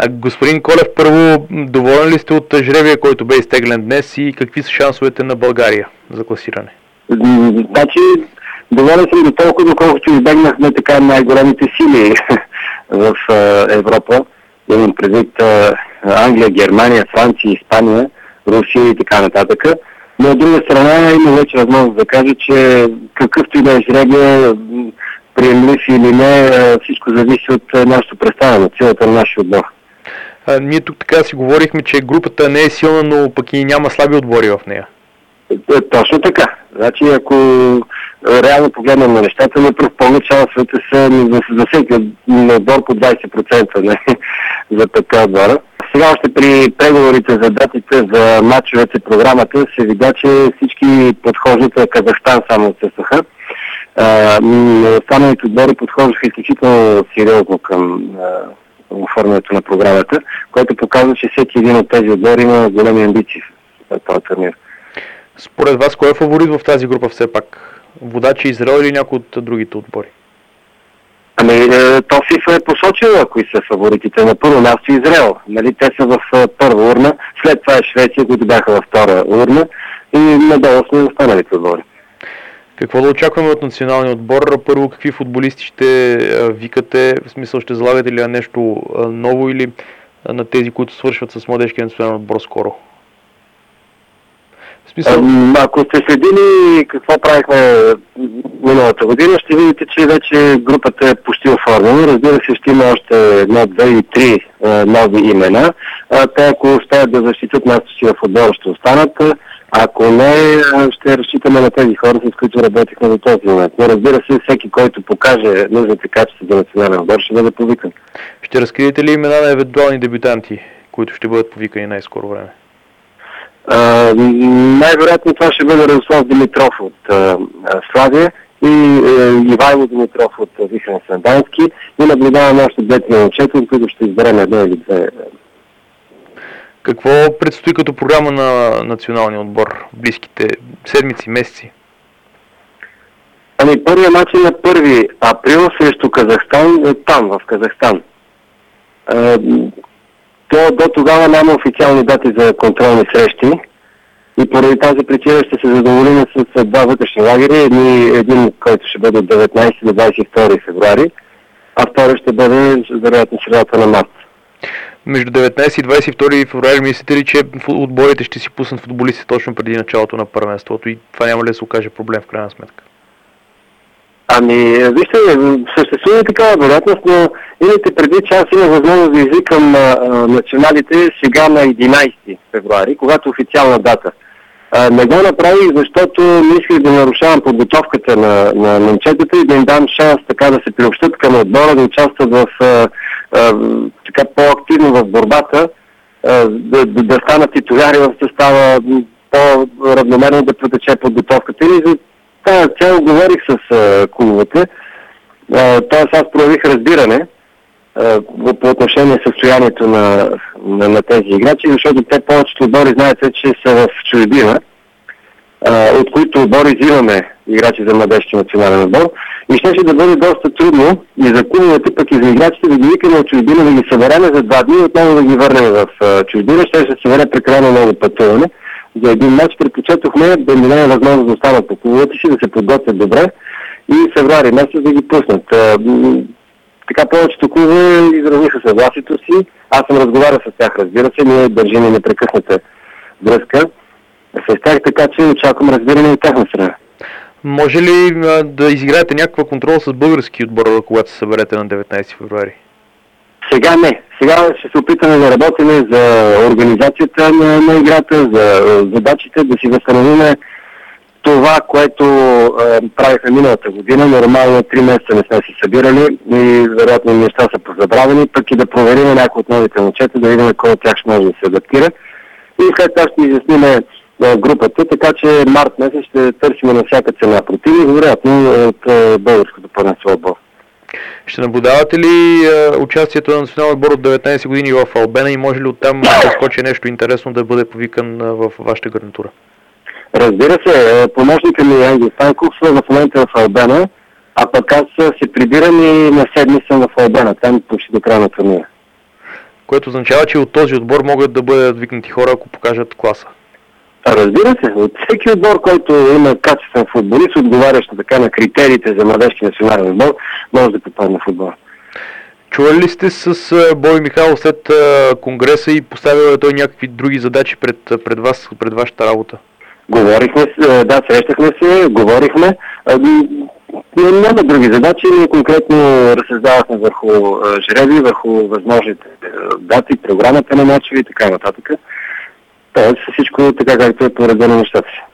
Господин Колев, първо, доволен ли сте от жребия, който бе изтеглен днес и какви са шансовете на България за класиране? Значи, доволен съм до толкова, доколкото избегнахме така най-големите сили в Европа. Имам предвид Англия, Германия, Франция, Испания, Русия и така нататък. Но от друга страна има вече възможност да кажа, че какъвто и да е жребия, приемлив или не, всичко зависи от нашето представяне, цялата на нашия отбор. Ние тук така си говорихме, че групата не е силна, но пък и няма слаби отбори в нея. Точно така. Значи, ако реално погледнем на нещата, на пръв поглед шансовете са за всеки отбор по 20% не, за 5 отбора. Сега още при преговорите за датите, за матчовете, програмата, се видя, че всички подхождат на Казахстан само отсъстваха. Останалите отбори подхождаха изключително сериозно към оформянето на програмата, което показва, че всеки един от тези отбори има големи амбиции в този турнир. Според вас, кой е фаворит в тази група все пак? Водачи Израел или някой от другите отбори? Ами, то ФИФА е посочила кои са фаворитите. На първо място Израел. Нали, те са в първа урна, след това е Швеция, които бяха във втора урна и надолу сме останалите отбори. Какво да очакваме от националния отбор? Първо, какви футболисти ще викате? В смисъл, ще залагате ли на нещо ново или на тези, които свършват с младежкия национален отбор скоро? Ако сте следили какво правихме миналата година, ще видите, че вече групата е почти оформена. Разбира се, ще има още едно, две и три нови имена. Те, ако успеят да защитят мястото си в отбора, ще останат. Ако не, ще разчитаме на тези хора, с които работихме до този момент. Но разбира се, всеки, който покаже нужните качества за национален отбор, ще бъде повикан. Ще разкриете ли имена на евентуални дебютанти, които ще бъдат повикани най-скоро време? Най-вероятно това ще бъде Радослав Димитров от Славия и Ивайло Димитров от Вихрен Сандански и наблюдаваме още двете момчета, от които ще изберем едно или две. Какво предстои като програма на националния отбор в близките седмици, месеци? Ами първият мач е на 1 април срещу Казахстан, там в Казахстан. До тогава няма официални дати за контролни срещи и поради тази причина ще се задоволим с два вътрешни лагери. Един, който ще бъде от 19 до 22 февруари, а втори ще бъде вероятно средата на март. Между 19 и 22 февруари мислите ли, че отборите ще си пуснат футболисти точно преди началото на първенството и това няма ли да се окаже проблем в крайна сметка? Ами, вижте, съществува и такава вероятност, но имайте преди, че аз имах възможност да извикам националите сега на 11 февруари, когато е официална дата. Не го направих, защото не исках да нарушавам подготовката на момчетата и да им дам шанс така да се приобщат към отбора, да участват така по-активно в борбата, да станат титуляри в състава, по-равномерно да протече подготовката. И за тази цяло говорих с клубовете, т.е. аз проявих разбиране по отношение състоянието на тези играчи, защото те повечето отбори знаят, че са в чужбина, от които отбори взимаме играчи за младежки национален отбор. И ще да бъде доста трудно и за клубовете, пък и за играчите да ги викаме от чужбина, да ги събереме за 2 дни и отново да ги върнем в чужбина. Ще се събере прекалено много пътуване. За един матч предпочетохме да им дадем възможност да останат по клубовете си, да се подготвят добре и февруари месец да ги пуснат. Така повечето клубове изразиха съгласието си. Аз съм разговарял с тях, разбира се, ние държим и непрекъсната връзка с тях, така че очаквам разбиране от тяхна страна. Може ли да изиграете някаква контрол с български отбор, когато се съберете на 19 февруари? Сега не. Сега ще се опитаме да работим за организацията на играта, за задачите, да си възстановим това, което правихме миналата година. Нормално 3 месеца не сме си събирали и вероятно неща са позабравени, пък и да проверим някои от новите момчета, да видим кой от тях ще може да се адаптира. И след това ще изясним групата, така че март месец ще търсим на всяка цена противник, вероятно от българското първенство отбор. Ще наблюдавате ли участието на националния отбор от 19 години в Албена и може ли оттам да скочи нещо интересно да бъде повикан в вашата гарнитура? Разбира се, помощника ми Ангел Станков в момента в Албена, а пък аз се прибирам и на седми съм в Албена, там почти до края на турнира. което означава, че от този отбор могат да бъдат викнати хора, ако покажат класа. Разбира се, от всеки отбор, който има качествен футболист, отговарящ така на критериите за младежки национален отбор, може да попадне в отбора. Чували ли сте с Бой Михайлов след конгреса и поставил той някакви други задачи пред вас, пред вашата работа? Говорихме, да, срещахме се, говорихме. Няма други задачи, ние конкретно разсъждавахме върху жреби, върху възможните дати, програмата на мачове и така нататък. Тоест всичко така, както е поредено нещата си.